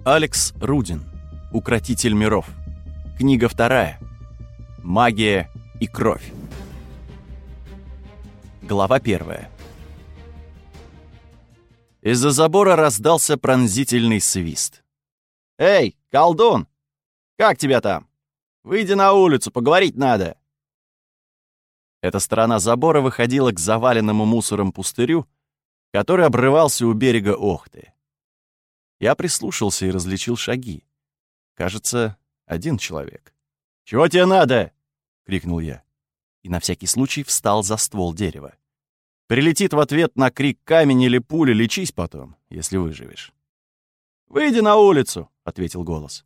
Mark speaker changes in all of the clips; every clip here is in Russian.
Speaker 1: Алекс Рудин. Укротитель миров. Книга 2. Магия и кровь. Глава 1. Из-за забора раздался пронзительный свист. «Эй, колдун! Как тебя там? Выйди на улицу, поговорить надо!» Эта сторона забора выходила к заваленному мусором пустырю, который обрывался у берега Охты. Я прислушался и различил шаги. Кажется, один человек. «Чего тебе надо?» — крикнул я. И на всякий случай встал за ствол дерева. Прилетит в ответ на крик камень или пуля, лечись потом, если выживешь. «Выйди на улицу», — ответил голос.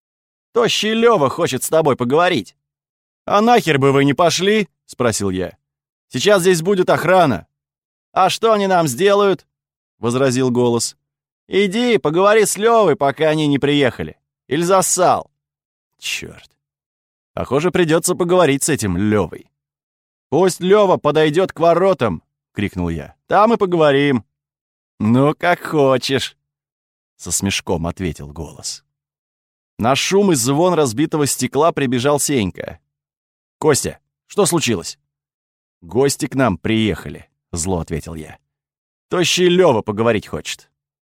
Speaker 1: «Тощий Лёва хочет с тобой поговорить». «А нахер бы вы не пошли?» — спросил я. «Сейчас здесь будет охрана». «А что они нам сделают?» — возразил голос. «Иди, поговори с Лёвой, пока они не приехали. Или зассал». Чёрт. Похоже, придётся поговорить с этим Лёвой. «Пусть Лёва подойдёт к воротам», — крикнул я. «Там и поговорим». «Ну, как хочешь», — со смешком ответил голос. На шум и звон разбитого стекла прибежал Сенька. «Костя, что случилось?» «Гости к нам приехали», — зло ответил я. «Тощий Лёва поговорить хочет».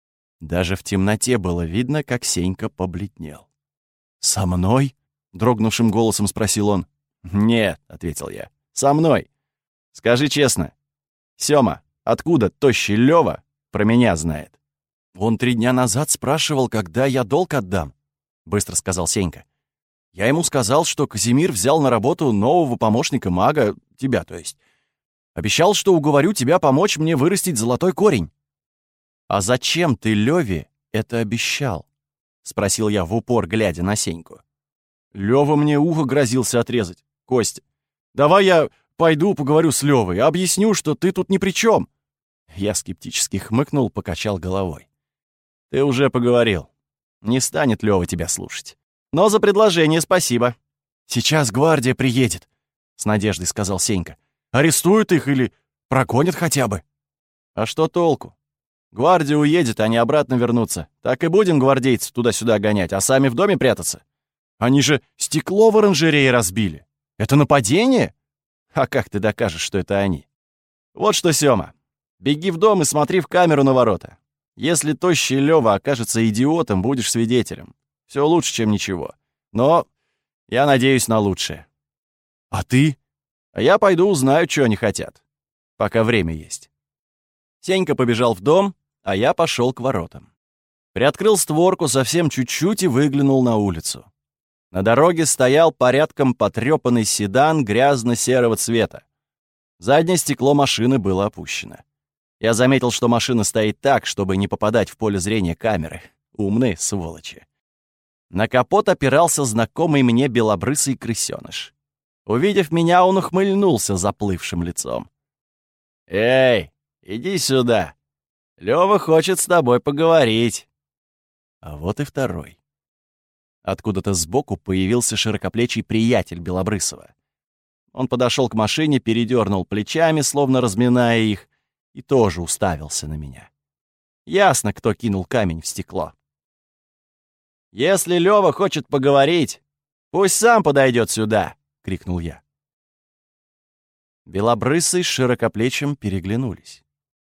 Speaker 1: Даже в темноте было видно, как Сенька побледнел. «Со мной?» — дрогнувшим голосом спросил он. «Нет», — ответил я, — «со мной. Скажи честно, Сёма, откуда тощий Лёва про меня знает?» «Он 3 дня назад спрашивал, когда я долг отдам», — быстро сказал Сенька. «Я ему сказал, что Казимир взял на работу нового помощника мага, тебя, то есть. Обещал, что уговорю тебя помочь мне вырастить золотой корень». «А зачем ты Лёве это обещал?» — спросил я в упор, глядя на Сеньку. «Лёва мне ухо грозился отрезать. Костя, давай я пойду поговорю с Лёвой, объясню, что ты тут ни при чём». Я скептически хмыкнул, покачал головой. «Ты уже поговорил. Не станет Лёва тебя слушать. Но за предложение спасибо». «Сейчас гвардия приедет», — с надеждой сказал Сенька. «Арестуют их или прогонят хотя бы». «А что толку? Гвардия уедет, они обратно вернутся. Так и будем гвардейцев туда-сюда гонять, а сами в доме прятаться? Они же стекло в оранжерее разбили. Это нападение? А как ты докажешь, что это они? Вот что, Сёма, беги в дом и смотри в камеру на ворота. Если тощий Лёва окажется идиотом, будешь свидетелем. Всё лучше, чем ничего. Но я надеюсь на лучшее. А ты? А я пойду узнаю, что они хотят. Пока время есть». Сенька побежал в дом, а я пошел к воротам. Приоткрыл створку совсем чуть-чуть и выглянул на улицу. На дороге стоял порядком потрёпанный седан грязно-серого цвета. Заднее стекло машины было опущено. Я заметил, что машина стоит так, чтобы не попадать в поле зрения камеры. Умные сволочи. На капот опирался знакомый мне белобрысый крысёныш. Увидев меня, он ухмыльнулся заплывшим лицом. «Эй, иди сюда. Лёва хочет с тобой поговорить». А вот и второй. Откуда-то сбоку появился широкоплечий приятель Белобрысова. Он подошел к машине, передернул плечами, словно разминая их, и тоже уставился на меня. Ясно, кто кинул камень в стекло. «Если Лёва хочет поговорить, пусть сам подойдет сюда!» — крикнул я. Белобрысый с широкоплечим переглянулись.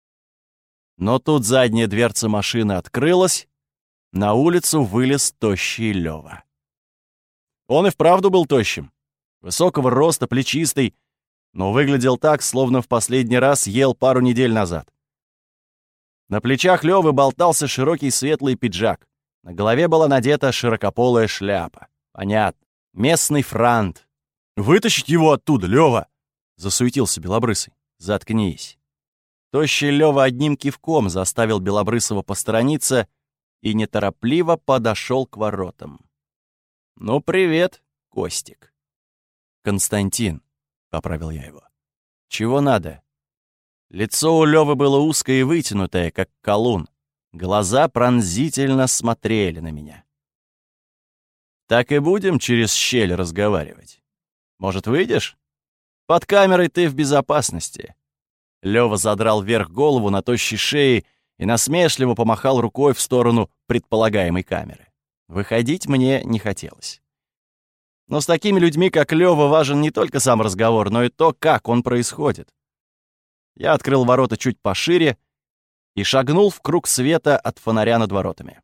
Speaker 1: Но тут задняя дверца машины открылась, на улицу вылез тощий Лёва. Он и вправду был тощим, высокого роста, плечистый, но выглядел так, словно в последний раз ел пару недель назад. На плечах Лёвы болтался широкий светлый пиджак, на голове была надета широкополая шляпа. Понятно, местный франт. «Вытащить его оттуда, Лёва!» — засуетился Белобрысый. «Заткнись». Тощий Лёва одним кивком заставил Белобрысова посторониться и неторопливо подошел к воротам. «Ну, привет, Костик». «Константин», — поправил я его. «Чего надо?» Лицо у Лёвы было узкое и вытянутое, как колун. Глаза пронзительно смотрели на меня. «Так и будем через щель разговаривать. Может, выйдешь? Под камерой ты в безопасности». Лёва задрал вверх голову на тощей шее и насмешливо помахал рукой в сторону предполагаемой камеры. Выходить мне не хотелось. Но с такими людьми, как Лёва, важен не только сам разговор, но и то, как он происходит. Я открыл ворота чуть пошире и шагнул в круг света от фонаря над воротами.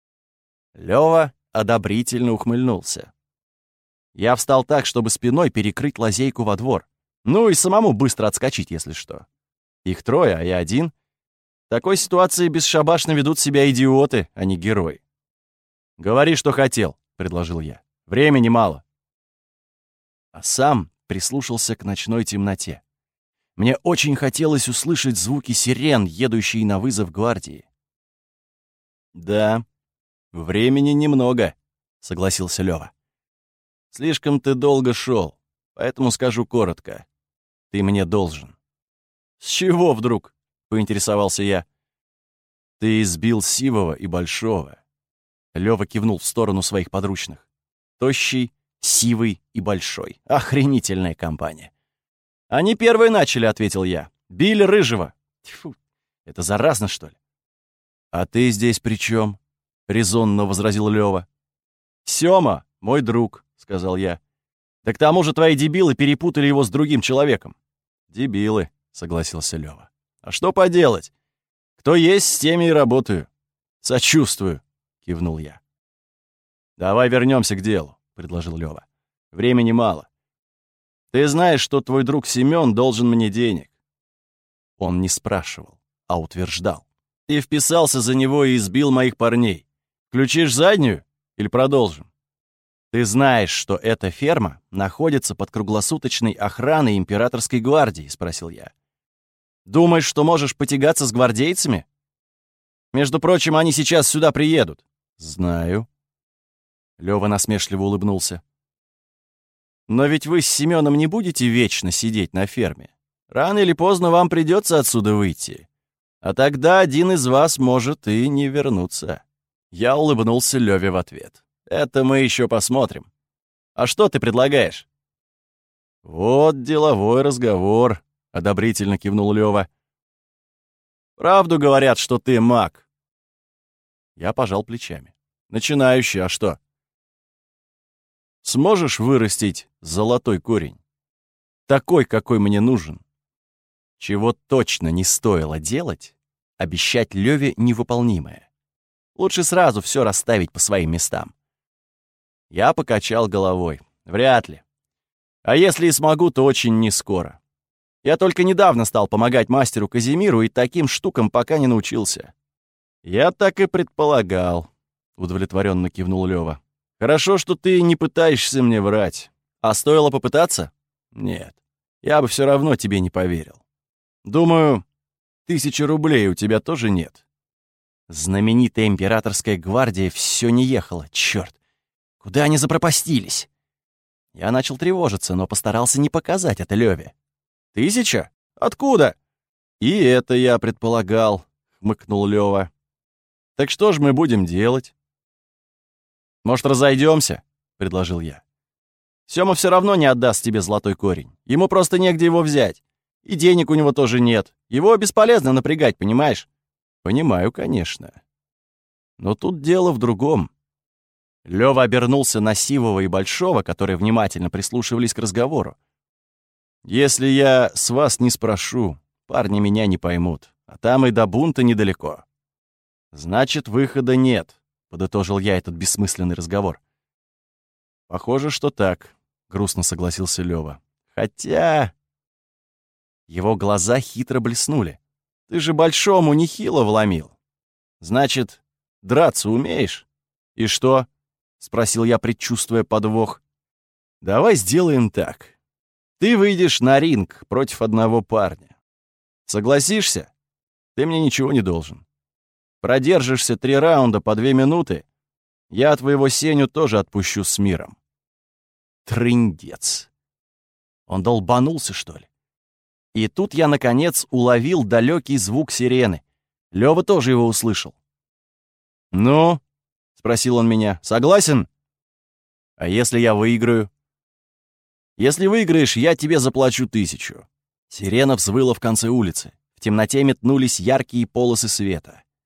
Speaker 1: Лёва одобрительно ухмыльнулся. Я встал так, чтобы спиной перекрыть лазейку во двор. Ну и самому быстро отскочить, если что. Их трое, а я один. В такой ситуации бесшабашно ведут себя идиоты, а не герои. «Говори, что хотел», — предложил я. «Времени мало». А сам прислушался к ночной темноте. Мне очень хотелось услышать звуки сирен, едущие на вызов гвардии. «Да, времени немного», — согласился Лёва. «Слишком ты долго шел, поэтому скажу коротко. Ты мне должен». «С чего вдруг?» — поинтересовался я. «Ты избил Сивого и Большого». Лёва кивнул в сторону своих подручных. Тощий, Сивый и Большой. Охренительная компания. «Они первые начали», — ответил я. «Били Рыжего». Тьфу, это заразно, что ли? «А ты здесь при чем? Резонно возразил Лёва. «Сёма, мой друг», — сказал я. «Да к тому же твои дебилы перепутали его с другим человеком». «Дебилы», — согласился Лёва. «А что поделать? Кто есть, с теми и работаю». «Сочувствую», — кивнул я. «Давай вернемся к делу», — предложил Лёва. «Времени мало. Ты знаешь, что твой друг Семён должен мне денег». Он не спрашивал, а утверждал. «Ты вписался за него и избил моих парней. Включишь заднюю или продолжим?» «Ты знаешь, что эта ферма находится под круглосуточной охраной императорской гвардии?» — спросил я. «Думаешь, что можешь потягаться с гвардейцами? Между прочим, они сейчас сюда приедут». «Знаю». Лёва насмешливо улыбнулся. «Но ведь вы с Семёном не будете вечно сидеть на ферме. Рано или поздно вам придется отсюда выйти. А тогда один из вас может и не вернуться». Я улыбнулся Лёве в ответ. «Это мы еще посмотрим. А что ты предлагаешь?» «Вот деловой разговор», — одобрительно кивнул Лёва. «Правду говорят, что ты маг». Я пожал плечами. «Начинающий, а что?» «Сможешь вырастить золотой корень? Такой, какой мне нужен?» Чего точно не стоило делать, обещать Лёве невыполнимое. Лучше сразу все расставить по своим местам. Я покачал головой. Вряд ли. А если и смогу, то очень нескоро. Я только недавно стал помогать мастеру Казимиру и таким штукам пока не научился. «Я так и предполагал», — удовлетворенно кивнул Лёва. «Хорошо, что ты не пытаешься мне врать. А стоило попытаться? Нет. Я бы все равно тебе не поверил. Думаю, 1000 рублей у тебя тоже нет». Знаменитая императорская гвардия все не ехала, черт. Куда они запропастились? Я начал тревожиться, но постарался не показать это Лёве. 1000? Откуда? И это я предполагал, хмыкнул Лёва. Так что ж мы будем делать? Может, разойдемся? Предложил я. Сёма все равно не отдаст тебе золотой корень. Ему просто негде его взять. И денег у него тоже нет. Его бесполезно напрягать, понимаешь? Понимаю, конечно. Но тут дело в другом. Лёва обернулся на Сивого и Большого, которые внимательно прислушивались к разговору. «Если я с вас не спрошу, парни меня не поймут, а там и до бунта недалеко». «Значит, выхода нет», — подытожил я этот бессмысленный разговор. «Похоже, что так», — грустно согласился Лёва. «Хотя...» Его глаза хитро блеснули. «Ты же Большому нехило вломил. Значит, драться умеешь? И что?» — спросил я, предчувствуя подвох. «Давай сделаем так. Ты выйдешь на ринг против одного парня. Согласишься? Ты мне ничего не должен. Продержишься 3 раунда по 2 минуты, я твоего Сеню тоже отпущу с миром». Трындец. Он долбанулся, что ли? И тут я, наконец, уловил далекий звук сирены. Лёва тоже его услышал. «Ну?» — спросил он меня. «Согласен?» «А если я выиграю?» «Если выиграешь, я тебе заплачу 1000». Сирена взвыла в конце улицы. В темноте метнулись яркие полосы света.